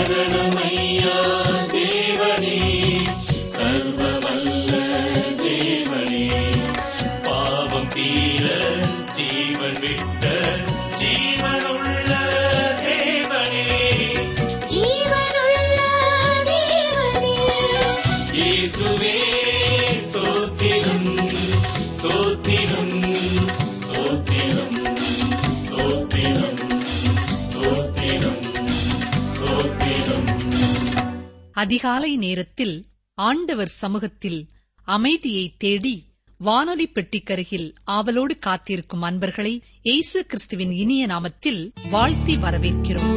சரணமையா தேவனே, சர்வவல்ல தேவனே. பாவம் தீர ஜீவன் விட்ட ஜீவனுள்ள தேவனே, ஜீவனுள்ள தேவனே. இயேசுவே ஸ்தோத்திரம், ஸ்தோத்திரம், ஸ்தோத்திரம், ஸ்தோத்திரம், ஸ்தோத்திரம், ஸ்தோத்திரம். அதிகாலை நேரத்தில் ஆண்டவர் சமூகத்தில் அமைதியை தேடி வானொலி பெட்டிக்கருகில் ஆவலோடு காத்திருக்கும் அன்பர்களை இயேசு கிறிஸ்துவின் இனிய நாமத்தில் வாழ்த்தி வரவேற்கிறோம்.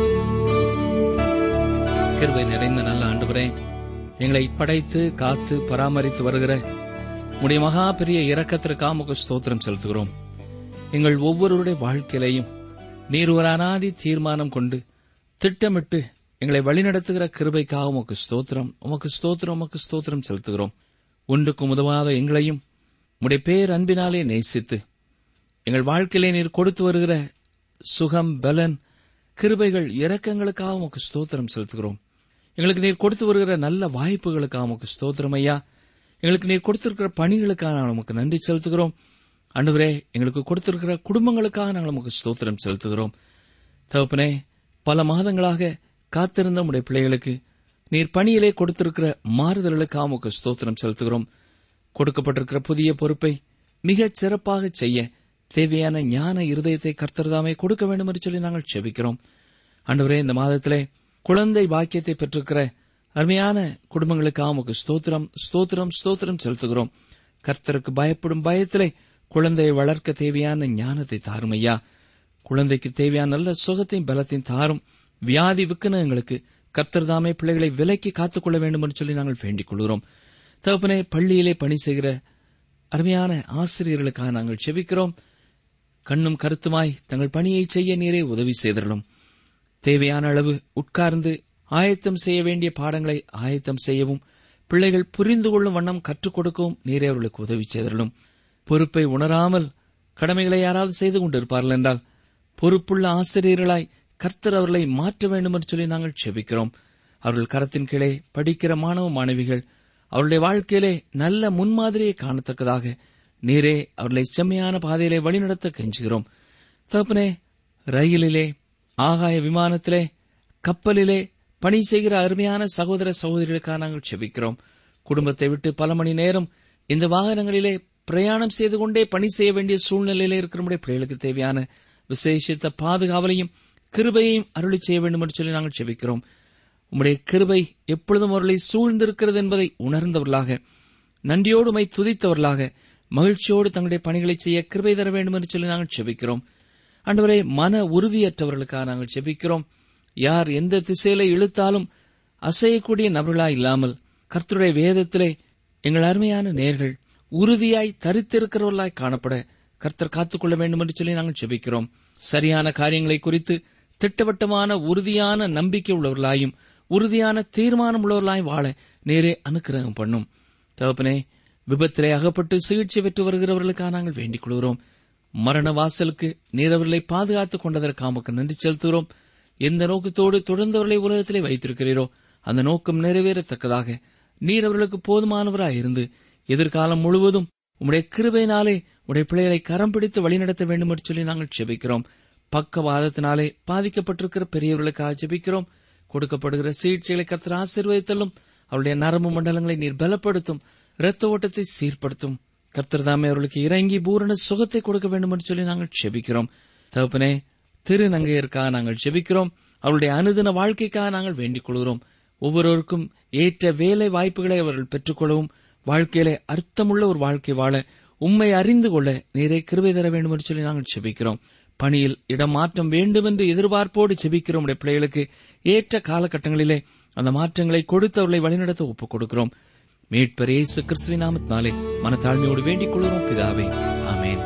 கிருபை நிறைந்த நல்ல ஆண்டவரே, எங்களை படைத்து காத்து பராமரித்து வருகிற உடைய மகா பெரிய இரக்கத்திற்காக உமக்கு ஸ்தோத்திரம் செலுத்துகிறோம். எங்கள் ஒவ்வொருவருடைய வாழ்க்கையிலையும் நீர் ஒரு அநாதி தீர்மானம் கொண்டு திட்டமிட்டு எங்களை வழிநடத்துகிற கிருபைக்காக உமக்கு ஸ்தோத்திரம், உமக்கு ஸ்தோத்திரம், உமக்கு ஸ்தோத்திரம் செலுத்துகிறோம். ஒன்றுக்கும் உதவாத எங்களையும் உடைய பேர் அன்பினாலே நேசித்து எங்கள் வாழ்க்கையிலே நீர் கொடுத்து வருகிற சுகம், பலன், கிருபைகள், இரக்கங்களுக்காக உமக்கு ஸ்தோத்திரம் செலுத்துகிறோம். எங்களுக்கு நீர் கொடுத்து வருகிற நல்ல வாய்ப்புகளுக்காக உமக்கு ஸ்தோத்திரம் ஐயா. எங்களுக்கு நீர் கொடுத்திருக்கிற பணிகளுக்காக நாங்கள் உமக்கு நன்றி செலுத்துகிறோம். ஆண்டவரே, எங்களுக்கு கொடுத்திருக்கிற குடும்பங்களுக்காக நாங்கள் உமக்கு ஸ்தோத்திரம் செலுத்துகிறோம். தகப்பனே, பல மாதங்களாக காத்திருந்த உடைய பிள்ளைகளுக்கு நீர் பணியிலே கொடுத்திருக்கிற மாறுதல்களுக்காக உமக்கு ஸ்தோத்திரம் செலுத்துகிறோம். கொடுக்கப்பட்டிருக்கிற புதிய பொறுப்பை மிகச் சிறப்பாக செய்ய தேவையான ஞான இருதயத்தை கர்த்தர்தாமே கொடுக்க வேண்டும் என்று சொல்லி நாங்கள் செபிக்கிறோம். ஆண்டவரே, இந்த மாதத்திலே குழந்தை பாக்கியத்தை பெற்றிருக்கிற அருமையான குடும்பங்களுக்காக உமக்கு ஸ்தோத்திரம், ஸ்தோத்திரம், ஸ்தோத்திரம் செலுத்துகிறோம். கர்த்தருக்கு பயப்படும் பயத்திலே குழந்தையை வளர்க்க தேவையான ஞானத்தை தாரும் ஐயா. குழந்தைக்கு தேவையான நல்ல சுகத்தையும் பலத்தையும் தாரும். வியாதி விக்கனங்களுக்கு கர்த்தர்தாமே பிள்ளைகளை விலைக்கு காத்துக்கொள்ள வேண்டும் என்று சொல்லி நாங்கள் வேண்டிக் கொள்கிறோம். தகப்பனே, பள்ளியிலே பணி செய்கிற அருமையான ஆசிரியர்களுக்காக நாங்கள் செபிக்கிறோம். கண்ணும் கருத்துமாய் தங்கள் பணியை செய்ய நீரே உதவி செய்தரலும். தேவையான அளவு உட்கார்ந்து ஆயத்தம் செய்ய வேண்டிய பாடங்களை ஆயத்தம் செய்யவும், பிள்ளைகள் புரிந்து கொள்ளும் வண்ணம் கற்றுக் கொடுக்கவும் நீரே அவர்களுக்கு உதவி செய்தரலும். பொறுப்பை உணராமல் கடமைகளை யாராவது செய்து கொண்டிருப்பார்கள் என்றால் பொறுப்புள்ள ஆசிரியர்களாய் கர்த்தர் அவர்களை மாற்ற வேண்டும் என்று சொல்லி நாங்கள் செபிக்கிறோம். அவர்கள் கரத்தின் கீழே படிக்கிற மாணவ மாணவிகள் அவருடைய வாழ்க்கையிலே நல்ல முன்மாதிரியை காணத்தக்கதாக நீரே அவர்களை செம்மையான பாதையிலே வழிநடத்த கெஞ்சுகிறோம். தகப்பனே, ரயிலிலே, ஆகாய விமானத்திலே, கப்பலிலே பணி செய்கிற அருமையான சகோதர சகோதரிகளுக்காக நாங்கள் செபிக்கிறோம். குடும்பத்தை விட்டு பல மணி நேரம் இந்த வாகனங்களிலே பிரயாணம் செய்து கொண்டே பணி செய்ய வேண்டிய சூழ்நிலையிலே இருக்கிற பிள்ளைகளுக்கு தேவையான விசேஷித்த பாதுகாவலையும் கிருபையையும் அருளி செய்ய வேண்டும் என்று சொல்லி நாங்கள் செபிக்கிறோம். உம்முடைய கிருபை எப்பொழுதும் அவர்களை சூழ்ந்திருக்கிறது என்பதை உணர்ந்தவர்களாக, நன்றியோடு உம்மை துதித்தவர்களாக, மகிழ்ச்சியோடு தங்களுடைய பணிகளை செய்ய கிருபை தர வேண்டும் என்று சொல்லி நாங்கள் செபிக்கிறோம். ஆண்டவரே, மன உறுதியற்றவர்களுக்காக நாங்கள் செபிக்கிறோம். யார் எந்த திசையில இழுத்தாலும் அசையக்கூடிய நபர்களாய் இல்லாமல் கர்த்தருடைய வேதத்திலே எங்கள் அருமையான நேர்கள் உறுதியாய் தரித்திருக்கிறவர்களாய் காணப்பட கர்த்தர் காத்துக்கொள்ள வேண்டும் என்று சொல்லி நாங்கள் செபிக்கிறோம். சரியான காரியங்களை குறித்து திட்டவட்டமான உறுதியான நம்பிக்கை உள்ளவர்களாயும் உறுதியான தீர்மானம் உள்ளவர்களாய் வாழ நேரே அனுக்கிரகம் பண்ணும். தகப்பனே, விபத்திலே அகப்பட்டு சிகிச்சை பெற்று வருகிறவர்களுக்காக நாங்கள் வேண்டிக் கொள்கிறோம். மரண வாசலுக்கு நீர் அவர்களை பாதுகாத்துக் கொண்டதற்காக நன்றி செலுத்துகிறோம். எந்த நோக்கத்தோடு தொடர்ந்தவர்களை உலகத்திலே வைத்திருக்கிறீரோ அந்த நோக்கம் நிறைவேறத்தக்கதாக நீர் அவர்களுக்கு போதுமானவராயிருந்து எதிர்காலம் முழுவதும் உம்முடைய கிருபையினாலே உடைய பிள்ளைகளை கரம் பிடித்து வழிநடத்த வேண்டும் என்று சொல்லி நாங்கள் ஜெபிக்கிறோம். பக்கவாதத்தினாலே பாதிக்கப்பட்டிருக்கிற பெரியவர்களுக்காக ஜெபிக்கிறோம். கொடுக்கப்படுகிற சிகிச்சைகளை கர்த்தர் ஆசீர்வதித்தலும் அவருடைய நரம்பு மண்டலங்களை நீர் பலப்படுத்தும், இரத்த ஓட்டத்தை சீர்படுத்தும். கர்த்தர் தாமே அவர்களுக்கு இறங்கி பூரண சுகத்தை கொடுக்க வேண்டும் என்று சொல்லி நாங்கள் ஜெபிக்கிறோம். தகப்பனே, திருநங்கையருக்காக நாங்கள் ஜெபிக்கிறோம். அவருடைய அனுதின வாழ்க்கைக்காக நாங்கள் வேண்டிக் கொள்கிறோம். ஒவ்வொருவருக்கும் ஏற்ற வேலை வாய்ப்புகளை அவர்கள் பெற்றுக்கொள்ளவும், வாழ்க்கையிலே அர்த்தமுள்ள ஒரு வாழ்க்கை வாழ உம்மை அறிந்து கொள்ள நீரே கிருபை தர வேண்டும் என்று சொல்லி நாங்கள் ஜெபிக்கிறோம். பணியில் இடமாற்றம் வேண்டும் என்று எதிர்பார்ப்போடு ஜெபிக்கிறோம். உடைய பிள்ளைகளுக்கு ஏற்ற காலகட்டங்களிலே அந்த மாற்றங்களை கொடுத்து அவர்களை வழிநடத்த ஒப்புக் கொடுக்கிறோம். மீட்பர் இயேசு கிறிஸ்துவின் நாமத்தினாலே மனத்தாழ்மையோடு வேண்டிக் கொள்கிறோம் பிதாவே, ஆமென்.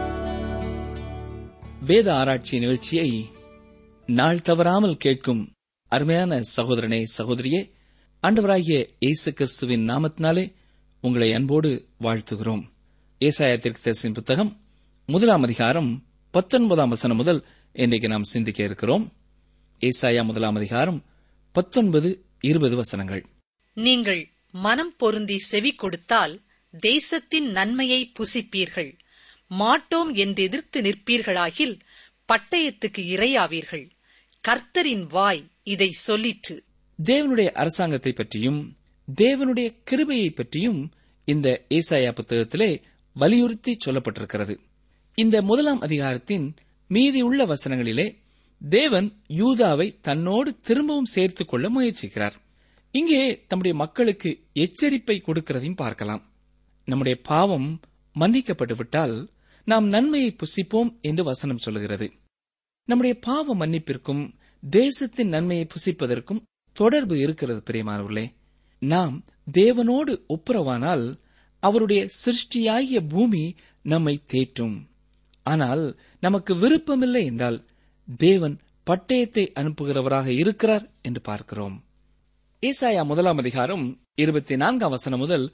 வேத ஆராய்ச்சி நிகழ்ச்சியை நாள் தவறாமல் கேட்கும் அருமையான சகோதரனே, சகோதரியே, ஆண்டவராகிய இயேசு கிறிஸ்துவின் நாமத்தினாலே உங்களை அன்போடு வாழ்த்துகிறோம். ஏசாயா தீர்க்கதரிசியின் புத்தகம் 1 அதிகாரம் 19 முதல் இன்றைக்கு நாம் சிந்திக்க இருக்கிறோம். ஏசாயா 1 அதிகாரம் 19, 20 வசனங்கள். நீங்கள் மனம் பொருந்தி செவி கொடுத்தால் தேசத்தின் நன்மையை புசிப்பீர்கள். மாட்டோம் என்றெதிர்த்து நிற்பீர்களாகில் பட்டயத்துக்கு இரையாவீர்கள். கர்த்தரின் வாய் இதை சொல்லிற்று. தேவனுடைய அரசாங்கத்தை பற்றியும் தேவனுடைய கிருபையை பற்றியும் இந்த ஏசாயா புத்தகத்திலே வலியுறுத்தி சொல்லப்பட்டிருக்கிறது. இந்த 1 அதிகாரத்தின் மீதியுள்ள வசனங்களிலே தேவன் யூதாவை தன்னோடு திரும்பவும் சேர்த்துக் கொள்ள முயற்சிக்கிறார். இங்கே தம்முடைய மக்களுக்கு எச்சரிப்பை கொடுக்கிறதையும் பார்க்கலாம். நம்முடைய பாவம் மன்னிக்கப்பட்டுவிட்டால் நாம் நன்மையை புசிப்போம் என்று வசனம் சொல்லுகிறது. நம்முடைய பாவ மன்னிப்பிற்கும் தேசத்தின் நன்மையை புசிப்பதற்கும் தொடர்பு இருக்கிறது. பிரியமானவர்களே, நாம் தேவனோடு ஒப்புரவானால் அவருடைய சிருஷ்டியாகிய பூமி நம்மை தேற்றும். ஆனால் நமக்கு விருப்பமில்லை என்றால் தேவன் பட்டயத்தை அனுப்புகிறவராக இருக்கிறார் என்று பார்க்கிறோம். ஏசாயா 1 அதிகாரம் 24 வசனம் முதல்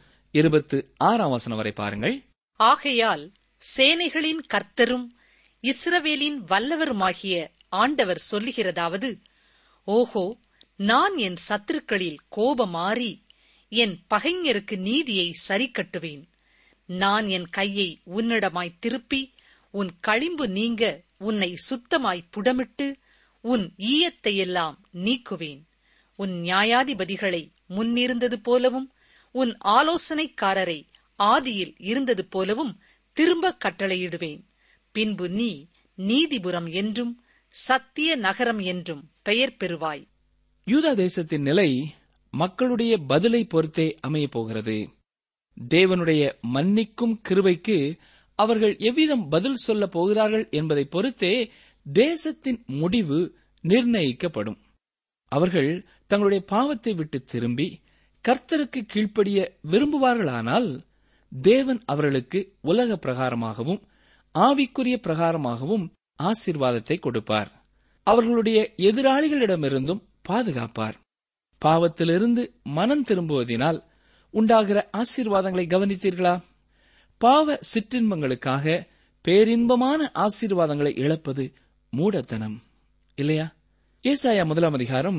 26 வசனம் வரை பாருங்கள். ஆகையால் சேனைகளின் கர்த்தரும் இஸ்ரவேலின் வல்லவருமாகிய ஆண்டவர் சொல்லுகிறதாவது, ஓஹோ, நான் என் சத்துருக்களில் கோபமாறி என் பகைஞருக்கு நீதியை சரிக்கட்டுவேன். நான் என் கையை உன்னிடமாய் திருப்பி உன் களிம்பு நீங்க உன்னை சுத்தமாய் புடமிட்டு உன் ஈயத்தையெல்லாம் நீக்குவேன். உன் நியாயாதிபதிகளை முன்னிருந்தது போலவும் உன் ஆலோசனைக்காரரை ஆதியில் இருந்தது போலவும் திரும்ப கட்டளையிடுவேன். பின்பு நீ நீதிபுரம் என்றும் சத்திய நகரம் என்றும் பெயர் பெறுவாய். யூதா தேசத்தின் நிலை மக்களுடைய பதிலை பொறுத்தே அமையப் போகிறது. தேவனுடைய மன்னிக்கும் கிருபைக்கு அவர்கள் எவ்விதம் பதில் சொல்லப் போகிறார்கள் என்பதை பொறுத்தே தேசத்தின் முடிவு நிர்ணயிக்கப்படும். அவர்கள் தங்களுடைய பாவத்தை விட்டு திரும்பி கர்த்தருக்கு கீழ்ப்படிய விரும்புவார்களானால் தேவன் அவர்களுக்கு உலக பிரகாரமாகவும் ஆவிக்குரிய பிரகாரமாகவும் ஆசீர்வாதத்தை கொடுப்பார். அவர்களுடைய எதிராளிகளிடமிருந்தும் பாதுகாப்பார். பாவத்திலிருந்து மனம் திரும்புவதினால் உண்டாகிற ஆசீர்வாதங்களை கவனித்தீர்களா? பாவ சிற்றின்பங்களுக்காக பேரின்பமான ஆசீர்வாதங்களை இழப்பது மூடத்தனம் இல்லையா? ஏசாயா 1 அதிகாரம்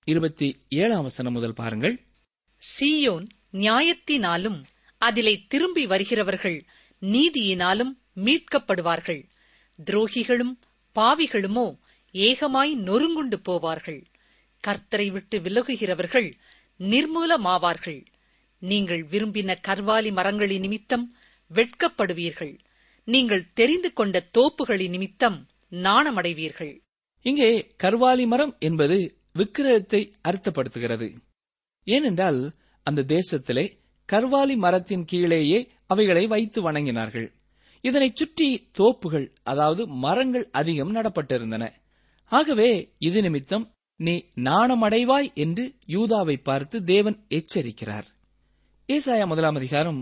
27 வசனம் முதல் பாருங்கள். சீயோன் நியாயத்தினாலும் அதிலே திரும்பி வருகிறவர்கள் நீதியினாலும் மீட்கப்படுவார்கள். துரோகிகளும் பாவிகளுமோ ஏகமாய் நொறுங்குண்டு போவார்கள். கர்த்தரை விட்டு விலகுகிறவர்கள் நிர்மூலமாவார்கள். நீங்கள் விரும்பின கர்வாலி மரங்களின் நிமித்தம் வெட்கப்படுவீர்கள். நீங்கள் தெரிந்து கொண்ட தோப்புகளின் நிமித்தம் நாணமடைவீர்கள். இங்கே கர்வாலி மரம் என்பது விக்கிரகத்தை அர்த்தப்படுத்துகிறது. ஏனென்றால் அந்த தேசத்திலே கர்வாலி மரத்தின் கீழேயே அவைகளை வைத்து வணங்கினார்கள். இதனைச் சுற்றி தோப்புகள், அதாவது மரங்கள் அதிகம் நடப்பட்டிருந்தன. ஆகவே இது நிமித்தம் நீ நாணமடைவாய் என்று யூதாவை பார்த்து தேவன் எச்சரிக்கிறார். ஏசாயா 1 அதிகாரம்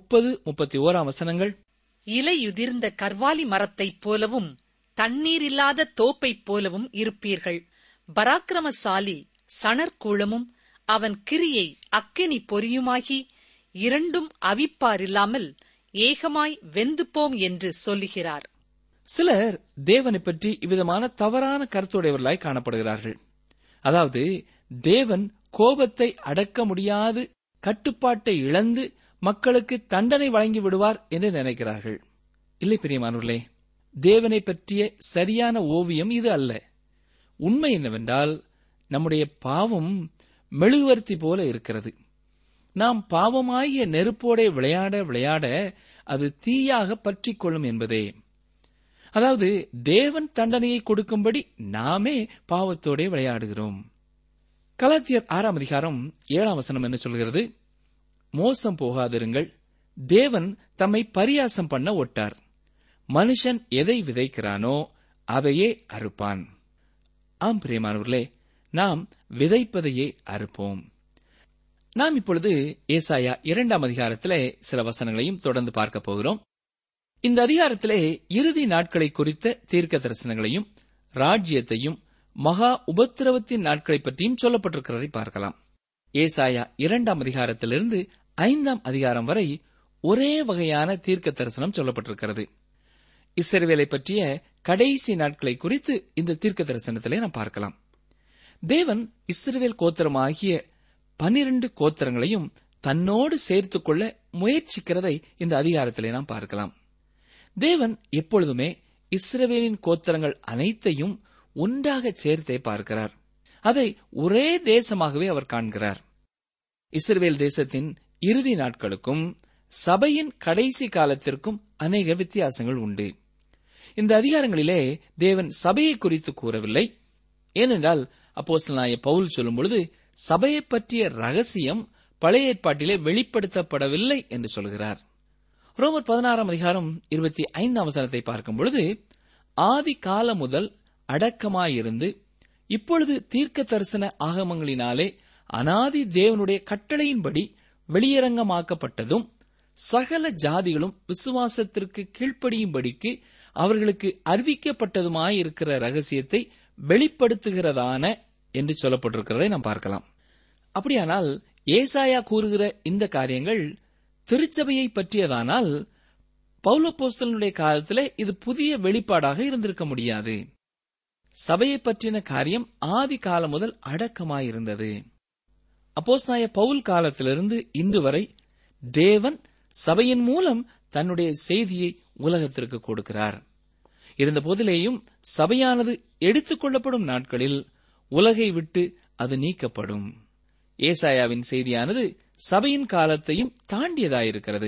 30-31 வசனங்கள். இலையுதிர்ந்த கர்வாலி மரத்தைப் போலவும் தண்ணீரில்லாத தோப்பைப் போலவும் இருப்பீர்கள். பராக்கிரமசாலி சணற்கூளமும் அவன் கிரியை அக்கினி பொறியுமாகி இரண்டும் அவிப்பாரில்லாமல் ஏகமாய் வெந்துப்போம் என்று சொல்லுகிறார். சிலர் தேவனை பற்றி இவ்விதமான தவறான கருத்துடையவர்களாய் காணப்படுகிறார்கள். அதாவது தேவன் கோபத்தை அடக்க முடியாது கட்டுப்பாட்டை இழந்து மக்களுக்கு தண்டனை வழங்கி விடுவார் என்று நினைக்கிறார்கள். இல்லை பிரியமானவர்களே, தேவனை பற்றிய சரியான ஓவியம் இது அல்ல. உண்மை என்னவென்றால் நம்முடைய பாவம் மெழுகுவர்த்தி போல இருக்கிறது. நாம் பாவமாகிய நெருப்போட விளையாட விளையாட அது தீயாக பற்றிக் கொள்ளும் என்பதே. அதாவது தேவன் தண்டனையை கொடுக்கும்படி நாமே பாவத்தோட விளையாடுகிறோம். கலாத்தியர் 6 அதிகாரம் 7 வசனம் என்ன சொல்கிறது? மோசம் போகாதிருங்கள், தேவன் தம்மை பரியாசம் பண்ண ஒட்டார். மனுஷன் எதை விதைக்கிறானோ அதையே அறுப்பான். ஆம் பிரியமானவர்களே, நாம் விதைப்பதையே அறுப்போம். நாம் இப்பொழுது ஏசாயா 2 அதிகாரத்திலே சில வசனங்களையும் தொடர்ந்து பார்க்க போகிறோம். இந்த அதிகாரத்திலே இறுதி நாட்களை குறித்த தீர்க்க தரிசனங்களையும் ராஜ்யத்தையும் மகா உபத்திரவத்தின் நாட்களை பற்றியும் சொல்லப்பட்டிருக்கிறதை பார்க்கலாம். ஏசாயா 2 அதிகாரத்திலிருந்து 5 அதிகாரம் வரை ஒரே வகையான தீர்க்க தரிசனம் சொல்லப்பட்டிருக்கிறது. இஸ்ரவேலை பற்றிய கடைசி நாட்களை குறித்து இந்த தீர்க்க தரிசனத்திலே நாம் பார்க்கலாம். தேவன் இஸ்ரவேல் கோத்திரமாகிய 12 கோத்திரங்களையும் தன்னோடு சேர்த்துக் கொள்ள முயற்சிக்கிறதை இந்த அதிகாரத்திலே நாம் பார்க்கலாம். தேவன் எப்பொழுதுமே இஸ்ரவேலின் கோத்திரங்கள் அனைத்தையும் ஒன்றாக சேர்த்தே பார்க்கிறார். அதை ஒரே தேசமாகவே அவர் காண்கிறார். இஸ்ரவேல் தேசத்தின் இறுதி நாட்களுக்கும் சபையின் கடைசி காலத்திற்கும் அநேக வித்தியாசங்கள் உண்டு. இந்த அதிகாரங்களிலே தேவன் சபையை குறித்து கூறவில்லை. ஏனென்றால் அப்போஸ்தலனாகிய பவுல் சொல்லும் பொழுது சபையை பற்றிய ரகசியம் பழைய ஏற்பாட்டிலே வெளிப்படுத்தப்படவில்லை என்று சொல்கிறார். ரோமர் 16 அதிகாரம் 25 வசனத்தை பார்க்கும் பொழுது, ஆதி காலம் முதல் அடக்கமாயிருந்து இப்பொழுது தீர்க்க தரிசன ஆகமங்களினாலே அனாதி தேவனுடைய கட்டளையின்படி வெளியரங்கமாக்கப்பட்டதும் சகல ஜாதிகளும் விசுவாசத்திற்கு கீழ்ப்படியும்படிக்கு அவர்களுக்கு அறிவிக்கப்பட்டதுமாயிருக்கிற ரகசியத்தை வெளிப்படுத்துகிறதான என்று சொல்லப்பட்டிருக்கிறதை நாம் பார்க்கலாம். அப்படியானால் ஏசாயா கூறுகிற இந்த காரியங்கள் திருச்சபையை பற்றியதானால் பவுலப்போஸ்தலனுடைய காலத்திலே இது புதிய வெளிப்பாடாக இருந்திருக்க முடியாது. சபையை பற்றின காரியம் ஆதி காலம் முதல் அடக்கமாயிருந்தது. அப்போஸ்தலனாகிய பவுல் காலத்திலிருந்து இன்று வரை தேவன் சபையின் மூலம் தன்னுடைய செய்தியை உலகத்திற்கு கொடுக்கிறார். இருந்த போதிலேயும் சபையானது எடுத்துக் கொள்ளப்படும் நாட்களில் உலகை விட்டு அது நீக்கப்படும். ஏசாயாவின் செய்தியானது சபையின் காலத்தையும் தாண்டியதாயிருக்கிறது.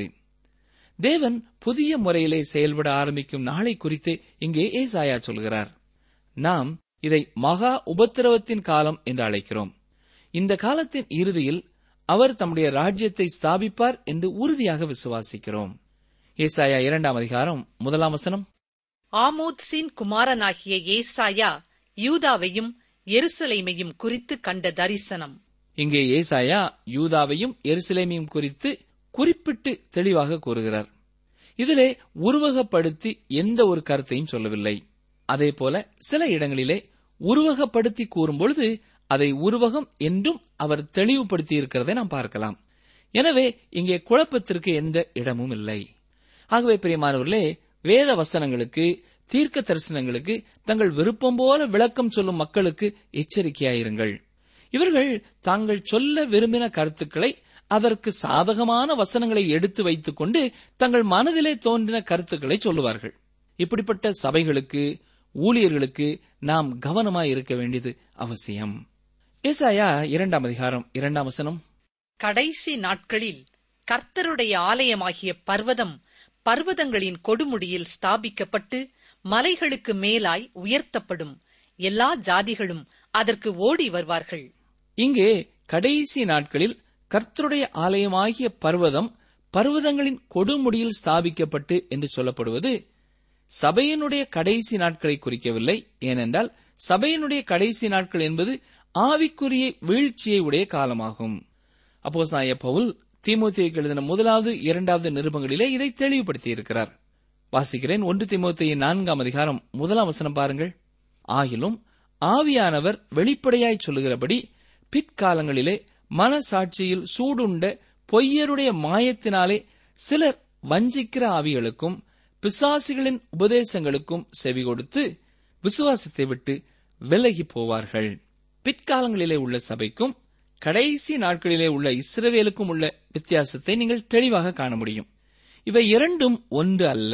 தேவன் புதிய முறையிலே செயல்பட ஆரம்பிக்கும் நாளை குறித்து இங்கே ஏசாயா சொல்கிறார். நாம் இதை மகா உபத்திரவத்தின் காலம் என்று அழைக்கிறோம். இந்த காலத்தின் இறுதியில் அவர் தம்முடைய ராஜ்யத்தை ஸ்தாபிப்பார் என்று உறுதியாக விசுவாசிக்கிறோம். ஏசாயா 2 அதிகாரம் 1 வசனம். ஆமோத்சின் குமாரனாகிய ஏசாயா யூதாவையும் எருசலேமையும் குறித்து கண்ட தரிசனம். இங்கே ஏசாயா யூதாவையும் எருசலேமையும் குறித்து குறிப்பிட்டு தெளிவாக கூறுகிறார். இதிலே உருவகப்படுத்தி எந்த ஒரு கருத்தையும் சொல்லவில்லை. அதேபோல சில இடங்களிலே உருவகப்படுத்தி கூறும்பொழுது அதை உருவகம் என்றும் அவர் தெளிவுபடுத்தி இருக்கிறதை நாம் பார்க்கலாம். எனவே இங்கே குழப்பத்திற்கு எந்த இடமும் இல்லை. ஆகவே பிரியமானவர்களே, வேத வசனங்களுக்கு தீர்க்க தரிசனங்களுக்கு தங்கள் விருப்பம் போல விளக்கம் சொல்லும் மக்களுக்கு எச்சரிக்கையாயிருங்கள். இவர்கள் தாங்கள் சொல்ல விரும்பின கருத்துக்களை அதற்கு சாதகமான வசனங்களை எடுத்து வைத்துக் கொண்டு தங்கள் மனதிலே தோன்றின கருத்துக்களை சொல்லுவார்கள். இப்படிப்பட்ட சபைகளுக்கு ஊழியர்களுக்கு நாம் கவனமாய் இருக்க வேண்டியது அவசியம். ஏசாயா 2 அதிகாரம் 2 வசனம். கடைசி நாட்களில் கர்த்தருடைய ஆலயமாகிய பர்வதம் பர்வதங்களின் கொடுமுடியில் ஸ்தாபிக்கப்பட்டு மலைகளுக்கு மேலாய் உயர்த்தப்படும். எல்லா ஜாதிகளும் அதற்கு ஓடி வருவார்கள். இங்கே கடைசி நாட்களில் கர்த்தருடைய ஆலயமாகிய பர்வதம் பர்வதங்களின் கொடுமுடியில் ஸ்தாபிக்கப்பட்டு என்று சொல்லப்படுவது சபையினுடைய கடைசி நாட்களை குறிக்கவில்லை. ஏனென்றால் சபையினுடைய கடைசி நாட்கள் என்பது ஆவிக்குரிய வீழ்ச்சியை உடைய காலமாகும். அப்போஸ்தலனாகிய பவுல் தீமோத்தேயுக்கு எழுதின 1, 2 நிருபங்களிலே இதை தெளிவுபடுத்தியிருக்கிறார். வாசிக்கிறேன். 1 தீமோத்தேயு 4 அதிகாரம் 1 வசனம் பாருங்கள். ஆகிலும் ஆவியானவர் வெளிப்படையாய் சொல்லுகிறபடி பிற்காலங்களிலே மனசாட்சியில் சூடுண்ட பொய்யருடைய மாயத்தினாலே சிலர் வஞ்சிக்கிற ஆவிகளுக்கும் பிசாசிகளின் உபதேசங்களுக்கும் செவி கொடுத்து விசுவாசத்தை விட்டு விலகி போவார்கள். பிற்காலங்களிலே உள்ள சபைக்கும் கடைசி நாட்களிலே உள்ள இஸ்ரவேலுக்கும் உள்ள வித்தியாசத்தை நீங்கள் தெளிவாக காண முடியும். இவை இரண்டும் ஒன்று அல்ல,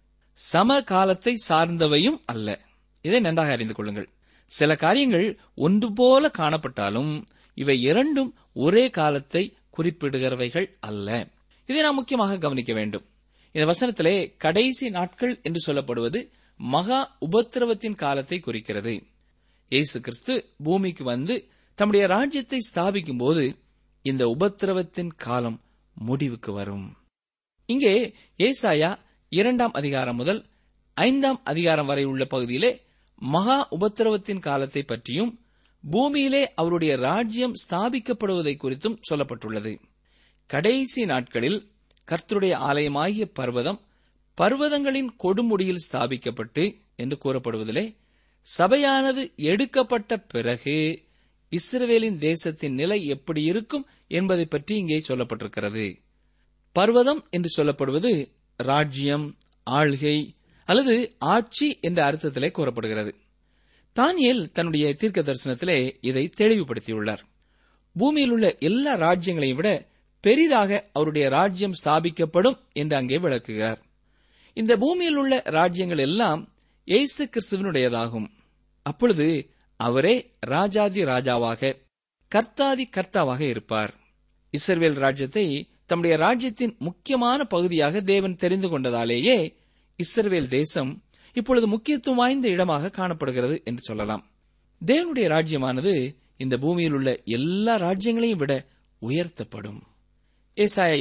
சம காலத்தை சார்ந்தவையும் அல்ல. இதை நன்றாக அறிந்து கொள்ளுங்கள். சில காரியங்கள் ஒன்று போல காணப்பட்டாலும் இவை இரண்டும் ஒரே காலத்தை குறிப்பிடுகிறவைகள் அல்ல. இதை நாம் முக்கியமாக கவனிக்க வேண்டும். இந்த வசனத்திலே கடைசி நாட்கள் என்று சொல்லப்படுவது மகா உபத்திரவத்தின் காலத்தை குறிக்கிறது. இயேசு கிறிஸ்து பூமிக்கு வந்து தம்முடைய ராஜ்யத்தை ஸ்தாபிக்கும் போது இந்த உபத்திரவத்தின் காலம் முடிவுக்கு வரும். இங்கே ஏசாயா 2 அதிகாரம் முதல் 5 அதிகாரம் வரை உள்ள பகுதியிலே மகா உபத்திரவத்தின் காலத்தை பற்றியும் பூமியிலே அவருடைய ராஜ்யம் ஸ்தாபிக்கப்படுவதை குறித்தும் சொல்லப்பட்டுள்ளது. கடைசி நாட்களில் கர்த்தருடைய ஆலயமாகிய பர்வதம் பர்வதங்களின் கொடுமுடியில் ஸ்தாபிக்கப்பட்டு என்று கூறப்படுவதிலே சபையானது எடுக்கப்பட்ட பிறகு இஸ்ரவேலின் தேசத்தின் நிலை எப்படி இருக்கும் என்பதை பற்றி இங்கே சொல்லப்பட்டிருக்கிறது. பர்வதம் என்று சொல்லப்படுவது ராஜ்யம், ஆள்கை அல்லது ஆட்சி என்ற அர்த்தத்திலே கூறப்படுகிறது. தானியேல் தன்னுடைய தீர்க்க தரிசனத்திலே இதை தெளிவுபடுத்தியுள்ளார். பூமியில் உள்ள எல்லா ராஜ்யங்களையும் விட பெரிதாக அவருடைய ராஜ்யம் ஸ்தாபிக்கப்படும் என்று அங்கே விளக்குகிறார். இந்த பூமியில் உள்ள ராஜ்யங்கள் எல்லாம் இயேசு கிறிஸ்துவினுடையதாகும். அப்பொழுது அவரே ராஜாதி ராஜாவாக, கர்த்தாதி கர்த்தாவாக இருப்பார். இஸ்ரவேல் ராஜ்யத்தை தம்முடைய ராஜ்யத்தின் முக்கியமான பகுதியாக தேவன் தெரிந்து கொண்டதாலேயே இஸ்ரவேல் தேசம் இப்பொழுது முக்கியத்துவம் வாய்ந்த இடமாக காணப்படுகிறது என்று சொல்லலாம். தேவனுடைய ராஜ்யமானது இந்த பூமியில் உள்ள எல்லா ராஜ்யங்களையும் விட உயர்த்தப்படும். ஏசாயா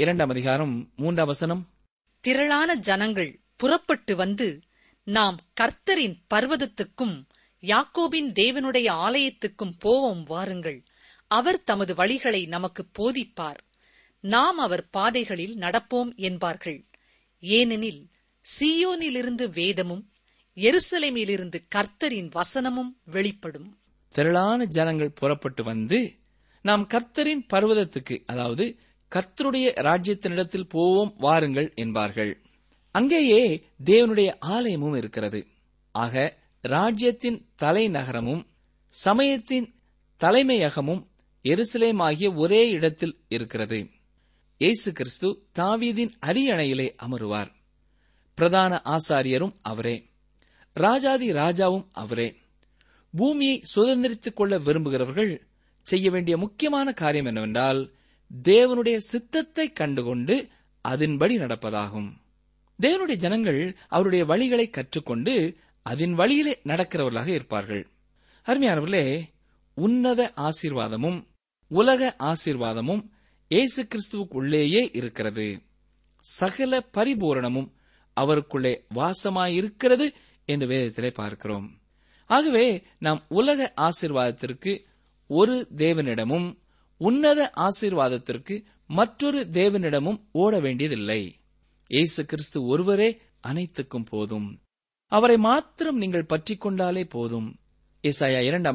2:3 திரளான ஜனங்கள் புறப்பட்டு வந்து, நாம் கர்த்தரின் பர்வதத்துக்கும் யாக்கோபின் தேவனுடைய ஆலயத்துக்கும் போவோம் வாருங்கள். அவர் தமது வழிகளை நமக்கு போதிப்பார். நாம் அவர் பாதைகளில் நடப்போம் என்பார்கள். ஏனெனில் சீயோனிலிருந்து வேதமும் எருசலேமிலிருந்து கர்த்தரின் வசனமும் வெளிப்படும். திரளான ஜனங்கள் புறப்பட்டு வந்து, நாம் கர்த்தரின் பர்வதத்துக்கு, அதாவது கர்த்தருடைய ராஜ்யத்தினிடத்தில் போவோம் வாருங்கள் என்பார்கள். அங்கேயே தேவனுடைய ஆலயமும் இருக்கிறது. ஆக ராஜ்யத்தின் தலைநகரமும் சமயத்தின் தலைமையகமும் எருசலேம் ஆகிய ஒரே இடத்தில் இருக்கிறது. இயேசு கிறிஸ்து தாவீதின் அரியணையிலே அமருவார். பிரதான ஆசாரியரும் அவரே, ராஜாதி ராஜாவும் அவரே. பூமியை சுதந்திரித்துக் கொள்ள விரும்புகிறவர்கள் செய்ய வேண்டிய முக்கியமான காரியம் என்னவென்றால், தேவனுடைய சித்தத்தை கண்டுகொண்டு அதன்படி நடப்பதாகும். தேவனுடைய ஜனங்கள் அவருடைய வழிகளை கற்றுக்கொண்டு அதன் வழியிலே நடக்கிறவர்களாக இருப்பார்கள். அருமையானவர்களே, உன்னத ஆசீர்வாதமும் உலக ஆசீர்வாதமும் இயேசு கிறிஸ்துவுக்குள்ளேயே இருக்கிறது. சகல பரிபூரணமும் அவருக்குள்ளே வாசமாயிருக்கிறது என்று வேதத்திலே பார்க்கிறோம். ஆகவே நாம் உலக ஆசீர்வாதத்திற்கு ஒரு தேவனிடமும் உன்னத ஆசீர்வாதத்திற்கு மற்றொரு தேவனிடமும் ஓட வேண்டியதில்லை. இயேசு கிறிஸ்து ஒருவரே அனைத்துக்கும் போதும். அவரை மாத்திரம் நீங்கள் பற்றிக் கொண்டாலே போதும். ஏசாயா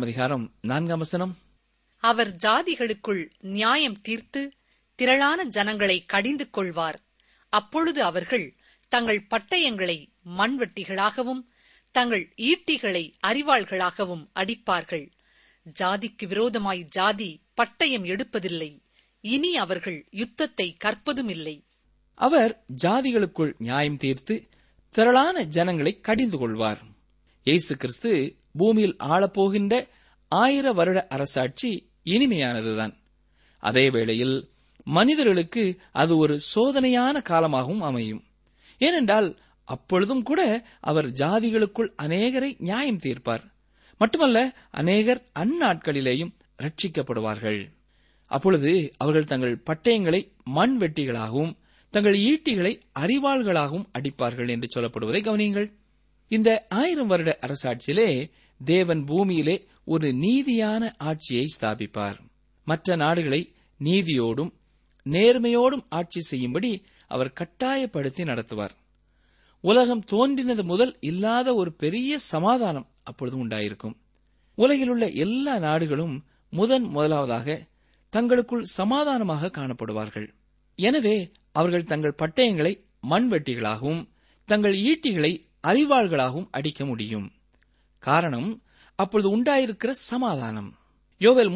2:4 அவர் ஜாதிகளுக்குள் நியாயம் தீர்த்து திரளான ஜனங்களை கடிந்து கொள்வார். அப்பொழுது அவர்கள் தங்கள் பட்டயங்களை மண்வெட்டிகளாகவும் தங்கள் ஈட்டிகளை அரிவாள்களாகவும் அடிப்பார்கள். ஜாதிக்கு விரோதமாய் ஜாதி பட்டயம் எடுப்பதில்லை. இனி அவர்கள் யுத்தத்தை கற்பதும் இல்லை. அவர் ஜாதிகளுக்குள் நியாயம் தீர்த்து திரளான ஜனங்களை கடிந்து கொள்வார். இயேசு கிறிஸ்து பூமியில் ஆளப்போகின்ற 1000 வருட அரசாட்சி இனிமையானதுதான். அதே வேளையில் மனிதர்களுக்கு அது ஒரு சோதனையான காலமாகவும் அமையும். ஏனென்றால் அப்பொழுதும் கூட அவர் ஜாதிகளுக்குள் அநேகரை நியாயம் தீர்ப்பார். மட்டுமல்ல, அநேகர் அந்நாட்களிலேயும் ரட்சிக்கப்படுவார்கள். அப்பொழுது அவர்கள் தங்கள் பட்டயங்களை மண்வெட்டிகளாகவும் தங்கள் ஈட்டிகளை அரிவாள்களாகவும் அடிப்பார்கள் என்று சொல்லப்படுவதை கவனியுங்கள். இந்த 1000 வருட அரசாட்சியிலே தேவன் பூமியிலே ஒரு நீதியான ஆட்சியை ஸ்தாபிப்பார். மற்ற நாடுகளை நீதியோடும் நேர்மையோடும் ஆட்சி செய்யும்படி அவர் கட்டாயப்படுத்தி நடத்துவார். உலகம் தோன்றினது முதல் இல்லாத ஒரு பெரிய சமாதானம் அப்பொழுது உண்டாயிருக்கும். உலகில் உள்ள எல்லா நாடுகளும் முதலாவதாக தங்களுக்குள் சமாதானமாக காணப்படுவார்கள். எனவே அவர்கள் தங்கள் பட்டயங்களை மண்வெட்டிகளாகவும் தங்கள் ஈட்டிகளை அரிவாள்களாகவும் அடிக்க முடியும். காரணம், அப்பொழுது உண்டாயிருக்கிற சமாதானம். யோவேல்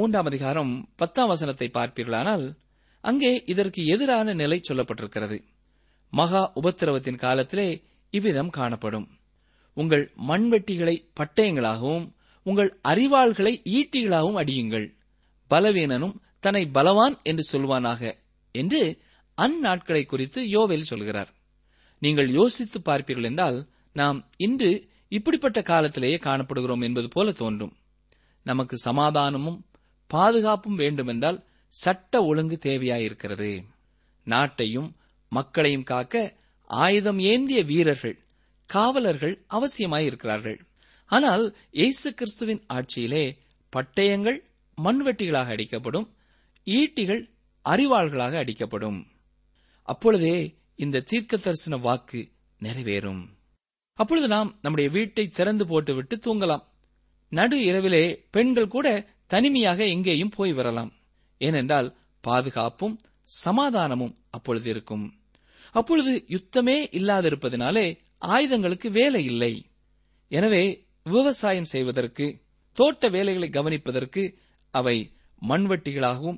3:10 பார்ப்பீர்களானால் அங்கே இதற்கு எதிரான நிலை சொல்லப்பட்டிருக்கிறது. மகா உபத்திரவத்தின் காலத்திலே இவ்விதம் காணப்படும். உங்கள் மண்வெட்டிகளை பட்டயங்களாகவும் உங்கள் அரிவாள்களை ஈட்டிகளாகவும் அடியுங்கள். பலவீனனும் தன்னை பலவான் என்று சொல்வானாக என்று அந்நாட்களை குறித்து யோவேல் சொல்கிறார். நீங்கள் யோசித்து பார்ப்பீர்கள் என்றால் நாம் இன்று இப்படிப்பட்ட காலத்திலேயே காணப்படுகிறோம் என்பது போல தோன்றும். நமக்கு சமாதானமும் பாதுகாப்பும் வேண்டுமென்றால் சட்ட ஒழுங்கு தேவையாயிருக்கிறது. நாட்டையும் மக்களையும் காக்க ஆயுதம் ஏந்திய வீரர்கள், காவலர்கள் அவசியமாயிருக்கிறார்கள். ஆனால் இயேசு கிறிஸ்துவின் ஆட்சியிலே பட்டயங்கள் மண்வெட்டிகளாக அடிக்கப்படும், ஈட்டிகள் அரிவாள்களாக அடிக்கப்படும். அப்பொழுதே இந்த தீர்க்க தரிசன வாக்கு நிறைவேறும். அப்பொழுது நாம் நம்முடைய வீட்டை திறந்து போட்டுவிட்டு தூங்கலாம். நடு இரவிலே பெண்கள் கூட தனிமையாக எங்கேயும் போய் வரலாம். ஏனென்றால் பாதுகாப்பும் சமாதானமும் அப்பொழுது இருக்கும். அப்பொழுது யுத்தமே இல்லாதிருப்பதினாலே ஆயுதங்களுக்கு வேலை இல்லை. எனவே விவசாயம் செய்வதற்கு, தோட்ட வேலைகளை கவனிப்பதற்கு அவை மண்வெட்டிகளாகவும்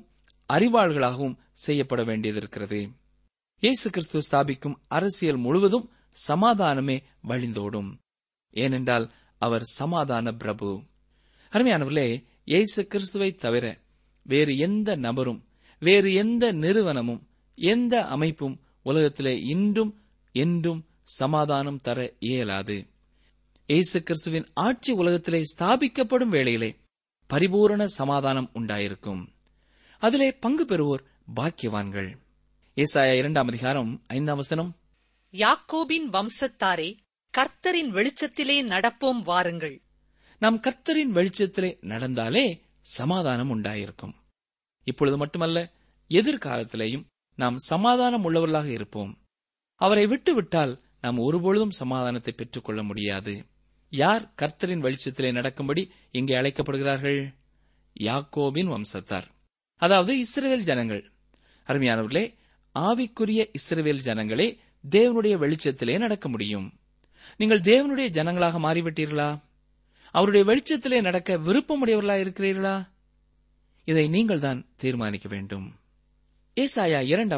அறிவாள்களாகவும் செய்யப்பட வேண்டியதிருக்கிறது. இயேசு கிறிஸ்து ஸ்தாபிக்கும் அரசியல் முழுவதும் சமாதானமே வழிந்தோடும். ஏனென்றால் அவர் சமாதான பிரபு. அருமையானவர்களே, இயேசு கிறிஸ்துவை தவிர வேறு எந்த நபரும், வேறு எந்த நிறுவனமும், எந்த அமைப்பும் உலகத்திலே இன்றும் என்றும் சமாதானம் தர இயலாது. இயேசு கிறிஸ்துவின் ஆட்சி உலகத்திலே ஸ்தாபிக்கப்படும் வேளையிலே பரிபூரண சமாதானம் உண்டாயிருக்கும். அதிலே பங்கு பெறுவோர் பாக்கியவான்கள். ஏசாயா 2:5 யாக்கோபின் வம்சத்தாரே, கர்த்தரின் வெளிச்சத்திலே நடப்போம் வாருங்கள். நாம் கர்த்தரின் வெளிச்சத்திலே நடந்தாலே சமாதானம் உண்டாயிருக்கும். இப்பொழுது மட்டுமல்ல, எதிர்காலத்திலேயும் நாம் சமாதானம் உள்ளவர்களாக இருப்போம். அவரை விட்டுவிட்டால் நாம் ஒருபொழுதும் சமாதானத்தை பெற்றுக் கொள்ள முடியாது. யார் கர்த்தரின் வெளிச்சத்திலே நடக்கும்படி இங்கே அழைக்கப்படுகிறார்கள்? யாக்கோபின் வம்சத்தார், அதாவது இஸ்ரவேல் ஜனங்கள். அருமையானவர்களே, ஆவிக்குரிய இஸ்ரவேல் ஜனங்களே தேவனுடைய வெளிச்சத்திலே நடக்க முடியும். நீங்கள் தேவனுடைய ஜனங்களாக மாறிவிட்டீர்களா? அவருடைய வெளிச்சத்திலே நடக்க விருப்பமுடையவர்களா இருக்கிறீர்களா? இதை நீங்கள் தான் தீர்மானிக்க வேண்டும். ஏசாயா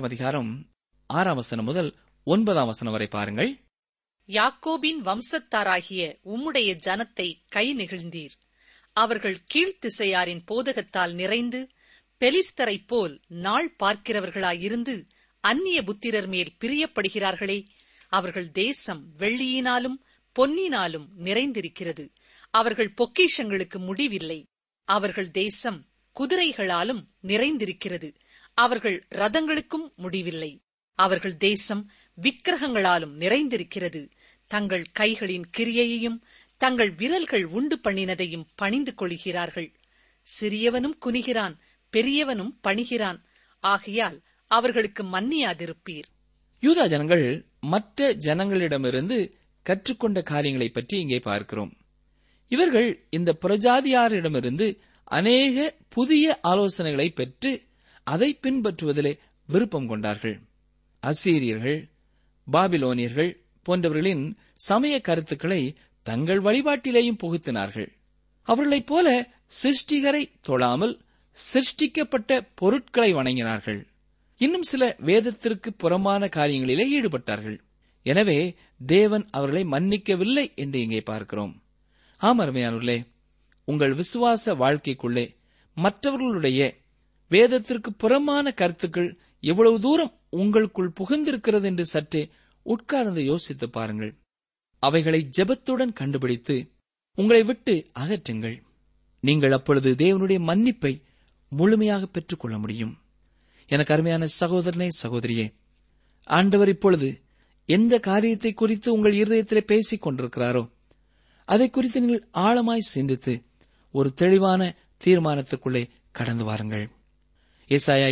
2:6 முதல் 9 வரை பாருங்கள். யாக்கோபின் வம்சத்தாராகிய உம்முடைய ஜனத்தை கை நெகிழ்ந்தீர். அவர்கள் கீழ்த்திசையாரின் போதகத்தால் நிறைந்து பெலிஸ்தரைப் போல் நாள் பார்க்கிறவர்களாயிருந்து அந்நிய புத்திரர் மேல் பிரியப்படுகிறார்களே. அவர்கள் தேசம் வெள்ளியினாலும் பொன்னினாலும் நிறைந்திருக்கிறது. அவர்கள் பொக்கிஷங்களுக்கு முடிவில்லை. அவர்கள் தேசம் குதிரைகளாலும் நிறைந்திருக்கிறது. அவர்கள் ரதங்களுக்கும் முடிவில்லை. அவர்கள் தேசம் விக்கிரகங்களாலும் நிறைந்திருக்கிறது. தங்கள் கைகளின் கிரியையையும் தங்கள் விரல்கள் உண்டு பண்ணினதையும் பணிந்து கொள்கிறார்கள். சிறியவனும் குனிகிறான், பெரியவனும் பணிகிறான். ஆகையால் அவர்களுக்கு மன்னியாதிருப்பீர். யூதா ஜனங்கள் மற்ற ஜனங்களிடமிருந்து கற்றுக்கொண்ட காரியங்களை பற்றி இங்கே பார்க்கிறோம். இவர்கள் இந்த புறஜாதியாரிடமிருந்து அநேக புதிய ஆலோசனைகளை பெற்று அதை பின்பற்றுவதிலே விருப்பம் கொண்டார்கள். அசீரியர்கள், பாபிலோனியர்கள் போன்றவர்களின் சமய கருத்துக்களை தங்கள் வழிபாட்டிலேயும் புகுத்தினார்கள். அவர்களைப் போல சிருஷ்டிகரை தொழாமல் சிருஷ்டிக்கப்பட்ட பொருட்களை வணங்கினார்கள். இன்னும் சில வேதத்திற்கு புறம்பான காரியங்களிலே ஈடுபட்டார்கள். எனவே தேவன் அவர்களை மன்னிக்கவில்லை என்று இங்கே பார்க்கிறோம். அருமையானவர்களே, உங்கள் விசுவாச வாழ்க்கைக்குள்ளே மற்றவர்களுடைய வேதத்திற்கு புறம்பான கருத்துக்கள் எவ்வளவு தூரம் உங்களுக்குள் புகுந்திருக்கிறது என்று சற்றே உட்கார்ந்து யோசித்து பாருங்கள். அவைகளை ஜெபத்துடன் கண்டுபிடித்து உங்களை விட்டு அகற்றுங்கள். நீங்கள் அப்பொழுது தேவனுடைய மன்னிப்பை முழுமையாக பெற்றுக் கொள்ள முடியும். எனக்கு அருமையான சகோதரனே, சகோதரியே, ஆண்டவர் இப்பொழுது எந்த காரியத்தை குறித்து உங்கள் இருதயத்திலே பேசிக் கொண்டிருக்கிறாரோ அதை குறித்து நீங்கள் ஆழமாய் சிந்தித்து ஒரு தெளிவான தீர்மானத்துக்குள்ளே கடந்து வாருங்கள். ஏசாயா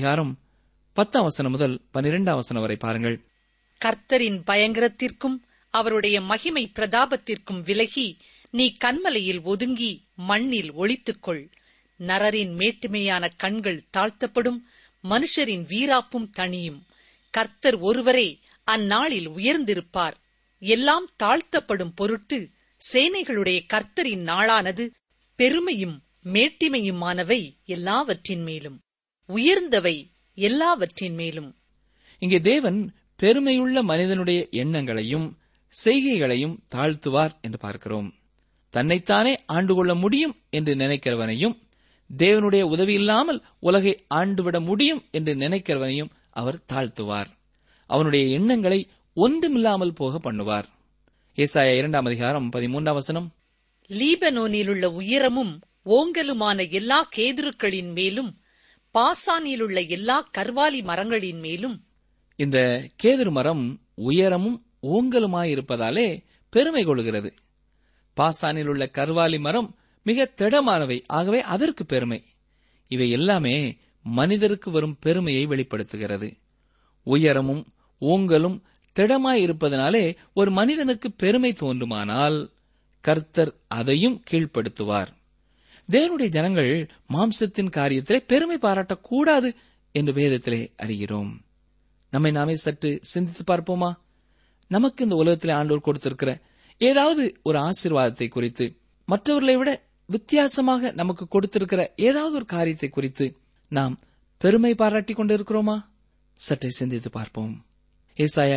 2:10 முதல் 12 வரை பாருங்கள். கர்த்தரின் பயங்கரத்திற்கும் அவருடைய மகிமை பிரதாபத்திற்கும் விலகி நீ கன்மலையில் ஒதுங்கி மண்ணில் ஒளித்துக்கொள். நரரின் மேட்டுமையான கண்கள் தாழ்த்தப்படும், மனுஷரின் வீராப்பும் தணியும். கர்த்தர் ஒருவரே அந்நாளில் உயர்ந்திருப்பார். எல்லாம் தாழ்த்தப்படும் பொருட்டு சேனைகளுடைய கர்த்தரின் நாளானது பெருமையும் மேட்டிமையுமானவை எல்லாவற்றின் மேலும், உயர்ந்தவை எல்லாவற்றின் மேலும். இங்கே தேவன் பெருமையுள்ள மனிதனுடைய எண்ணங்களையும் செய்கைகளையும் தாழ்த்துவார் என்று பார்க்கிறோம். தன்னைத்தானே ஆண்டு கொள்ள முடியும் என்று நினைக்கிறவனையும், தேவனுடைய உதவி இல்லாமல் உலகை ஆண்டுவிட முடியும் என்று நினைக்கிறவனையும் அவர் தாழ்த்துவார். அவனுடைய எண்ணங்களை ஒன்றுமில்லாமல் போக பண்ணுவார். ஏசாயா 2:13 லீபனோனிலுள்ள உயரமும் ஓங்கலுமான எல்லா கேதுருக்களின் மேலும், பாசானிலுள்ள எல்லா கர்வாலி மரங்களின் மேலும். இந்த கேதுரு மரம் உயரமும் ஓங்கலுமாயிருப்பதாலே பெருமை கொள்கிறது. பாசானில் உள்ள கர்வாலி மரம் மிக திடமானவை, ஆகவே அதற்கு பெருமை. இவை எல்லாமே மனிதருக்கு வரும் பெருமையை வெளிப்படுத்துகிறது. உயரமும் ஓங்கலும் திடமாயிருப்பதனாலே ஒரு மனிதனுக்கு பெருமை தோன்றுமானால் கர்த்தர் அதையும் கீழ்ப்படுத்துவார். தேவனுடைய ஜனங்கள் மாம்சத்தின் காரியத்திலே பெருமை பாராட்டக்கூடாது என்று வேதத்திலே அறிகிறோம். நம்மை நாமே சற்று சிந்தித்து பார்ப்போமா? நமக்கு இந்த உலகத்திலே ஆண்டவர் கொடுத்திருக்கிற ஏதாவது ஒரு ஆசீர்வாதத்தை குறித்து, மற்றவர்களை விட வித்தியாசமாக நமக்கு கொடுத்திருக்கிற ஏதாவது ஒரு காரியத்தை குறித்து நாம் பெருமை பாராட்டிக் கொண்டிருக்கிறோமா? சற்றே சிந்தித்து பார்ப்போம். ஏசாயா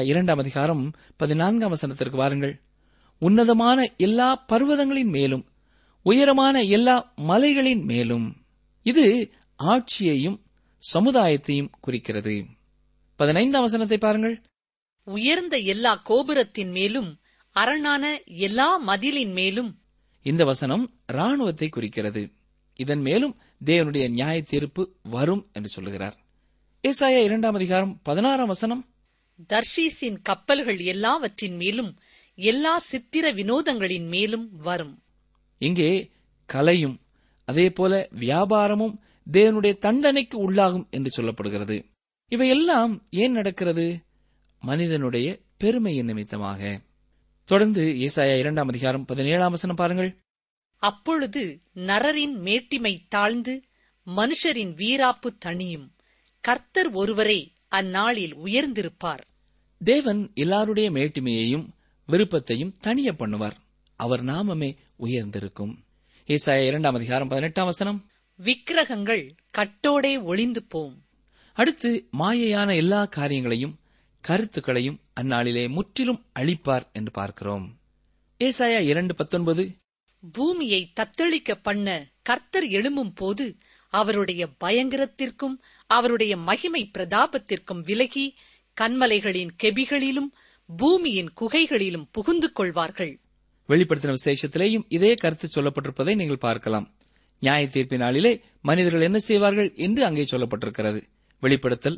2:14 வாருங்கள். உன்னதமான எல்லா பர்வதங்களின் மேலும் உயரமான எல்லா மலைகளின் மேலும். இது ஆட்சியையும் சமுதாயத்தையும் குறிக்கிறது. 15 பாருங்கள். உயர்ந்த எல்லா கோபுரத்தின் மேலும் அரணான எல்லா மதிலின் மேலும். இந்த வசனம் ராணுவத்தை குறிக்கிறது. இதன் மேலும் தேவனுடைய நியாய தீர்ப்பு வரும் என்று சொல்லுகிறார். ஏசாயா 2:16 தர்ஷீசின் கப்பல்கள் எல்லாவற்றின் மேலும் எல்லா சித்திர வினோதங்களின் மேலும் வரும். இங்கே கலையும் அதேபோல வியாபாரமும் தேவனுடைய தண்டனைக்கு உள்ளாகும் என்று சொல்லப்படுகிறது. இவையெல்லாம் ஏன் நடக்கிறது? மனிதனுடைய பெருமையின் நிமித்தமாக. தொடர்ந்து ஏசாயா 2:17 பாருங்கள். அப்பொழுது நரரின் மேட்டிமை தாழ்ந்து மனுஷரின் வீராப்பு தணியும். கர்த்தர் ஒருவரே அந்நாளில் உயர்ந்திருப்பார். தேவன் எல்லாருடைய மேட்டிமையையும் விருப்பத்தையும் தணிய பண்ணுவார். அவர் நாமமே உயர்ந்திருக்கும். ஏசாயா 2:18 விக்கிரகங்கள் கட்டோடே ஒளிந்து போம். அடுத்து மாயையான எல்லா காரியங்களையும் கருத்துக்களையும் அந்நாளிலே முற்றிலும் அழிப்பார் என்று பார்க்கிறோம். ஏசாயா 2:19 பூமியை தத்தளிக்க பண்ண கர்த்தர் எழும்பும் போது அவருடைய பயங்கரத்திற்கும் அவருடைய மகிமை பிரதாபத்திற்கும் விலகி கன்மலைகளின் கெபிகளிலும் பூமியின் குகைகளிலும் புகுந்து கொள்வார்கள். வெளிப்படுத்தின விசேஷத்திலேயும் இதே கருத்து சொல்லப்பட்டிருப்பதை நீங்கள் பார்க்கலாம். நியாய தீர்ப்பு நாளிலே மனிதர்கள் என்ன செய்வார்கள் என்று அங்கே சொல்லப்பட்டிருக்கிறது. வெளிப்படுத்தல்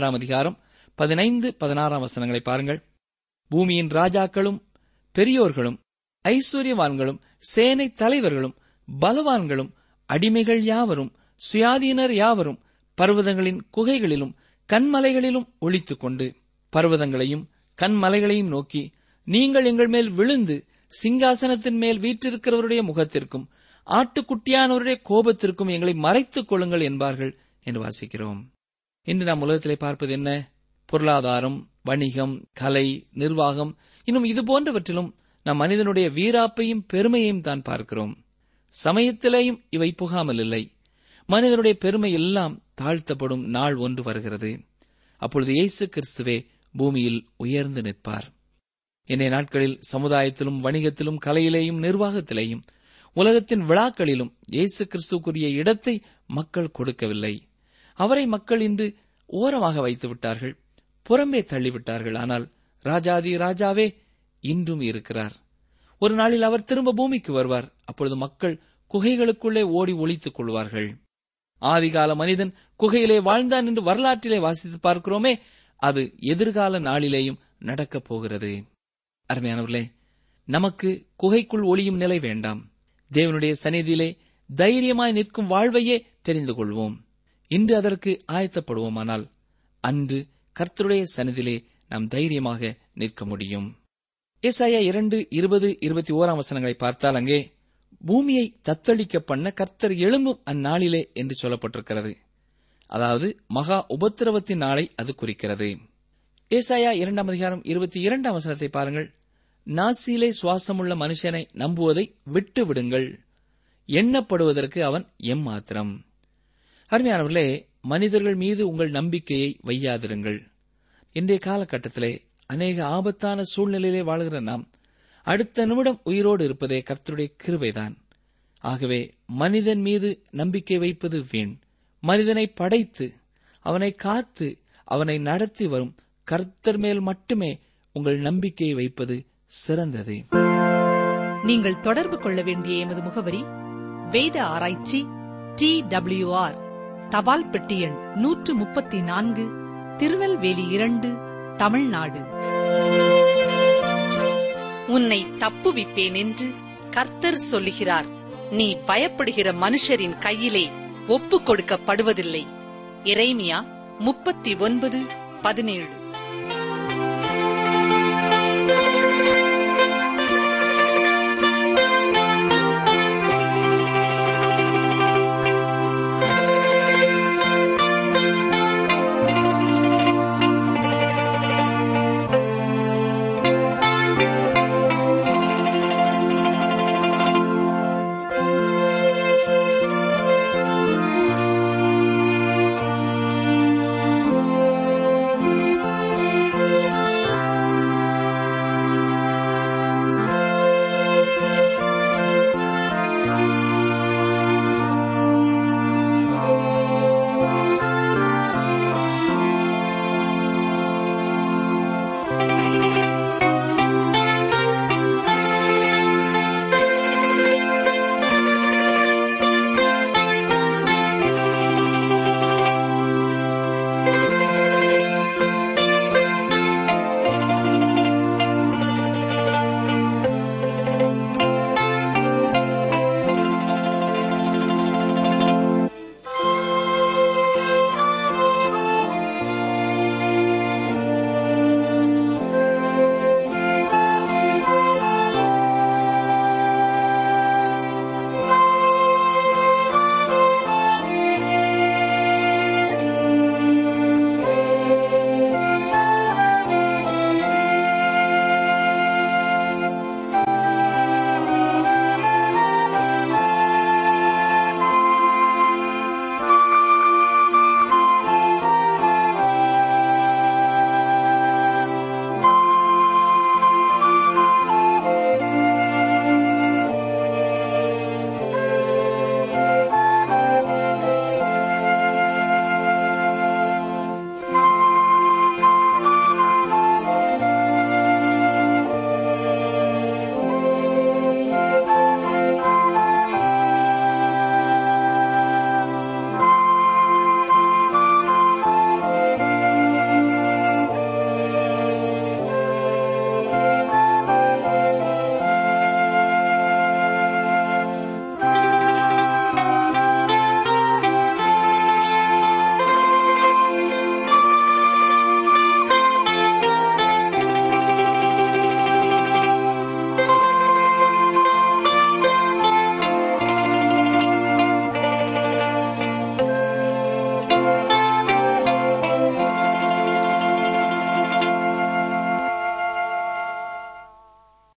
6:15-16 பாருங்கள். பூமியின் ராஜாக்களும் பெரியோர்களும் ஐஸ்வர்யவான்களும் சேனை தலைவர்களும் பலவான்களும் அடிமைகள் யாவரும் சுயாதீனர் யாவரும் பர்வதங்களின் குகைகளிலும் கன்மலைகளிலும் ஒளித்துக் கொண்டு பர்வதங்களையும் கன்மலைகளையும் நோக்கி, நீங்கள் எங்கள் மேல் விழுந்து சிங்காசனத்தின் மேல் வீற்றிருக்கிறவருடைய முகத்திற்கும் ஆட்டுக்குட்டியானவருடைய கோபத்திற்கும் எங்களை மறைத்துக் கொள்ளுங்கள் என்பார்கள் என்று வாசிக்கிறோம். இன்று நாம் உலகத்திலே பார்ப்பது என்ன? பொருளாதாரம், வணிகம், கலை, நிர்வாகம், இன்னும் இதுபோன்றவற்றிலும் நாம் மனிதனுடைய வீராப்பையும் பெருமையையும் தான் பார்க்கிறோம். சமயத்திலேயும் இவை புகாமல் இல்லை. மனிதனுடைய பெருமை எல்லாம் தாழ்த்தப்படும் நாள் ஒன்று வருகிறது. அப்பொழுது இயேசு கிறிஸ்துவே பூமியில் உயர்ந்து நிற்பார். இன்றைய நாட்களில் சமுதாயத்திலும் வணிகத்திலும் கலையிலேயும் நிர்வாகத்திலேயும் உலகத்தின் விழாக்களிலும் இயேசு கிறிஸ்துக்குரிய இடத்தை மக்கள் கொடுக்கவில்லை. அவரை மக்கள் இன்று ஓரமாக வைத்து விட்டார்கள், புறம்பே தள்ளிவிட்டார்கள். ஆனால் ராஜாதி ராஜாவே இன்றும் இருக்கிறார். ஒரு நாளில் அவர் திரும்ப பூமிக்கு வருவார். அப்பொழுது மக்கள் குகைகளுக்குள்ளே ஓடி ஒளித்துக் கொள்வார்கள். ஆதிகால மனிதன் குகையிலே வாழ்ந்தான் என்று வரலாற்றிலே வாசித்து பார்க்கிறோமே, அது எதிர்கால நாளிலேயும் நடக்கப் போகிறது. அருமையானவர்களே, நமக்கு குகைக்குள் ஒளியும் நிலை வேண்டாம். தேவனுடைய சந்நிதியிலே தைரியமாய் நிற்கும் வாழ்வையே தெரிந்து கொள்வோம். இன்று அதற்கு ஆயத்தப்படுவோமானால் அன்று கர்த்தருடைய சந்நிதியிலே நாம் தைரியமாக நிற்க முடியும். ஏசாயா 2:20-21 பார்த்தால் அங்கே பூமியை தத்தளிக்க பண்ண கர்த்தர் எழும்பும் அந்நாளிலே என்று சொல்லப்பட்டிருக்கிறது. அதாவது மகா உபத்திரவத்தின் நாளை அது குறிக்கிறது. ஏசாயா 2:22 பாருங்கள். நாசியிலே சுவாசமுள்ள மனுஷனை நம்புவதை விட்டு விடுங்கள், எண்ணப்படுவதற்கு அவன் எம்மாத்திரம். அருமையானவர்களே, மனிதர்கள் மீது உங்கள் நம்பிக்கையை வையாதிருங்கள். இன்றைய காலகட்டத்திலே அநேக ஆபத்தான சூழ்நிலையிலே வாழ்கிற நாம் அடுத்த நிமிடம் உயிரோடு இருப்பதே கர்த்தருடைய கிருபைதான். ஆகவே மனிதன் மீது நம்பிக்கை வைப்பது வீண். மனிதனை படைத்து அவனை காத்து அவனை நடத்தி வரும் கர்த்தர் மேல் மட்டுமே உங்கள் நம்பிக்கையை வைப்பது சிறந்தது. நீங்கள் தொடர்பு கொள்ள வேண்டிய எமது முகவரி: வேத ஆராய்ச்சி, TWR, தபால் பெட்டி எண் 134, திருநெல்வேலி 2, தமிழ்நாடு. உன்னை தப்புவிப்பேன் என்று கர்த்தர் சொல்லுகிறார். நீ பயப்படுகிற மனுஷரின் கையிலே ஒப்புக் கொடுக்கப்படுவதில்லை. எரேமியா 39:17.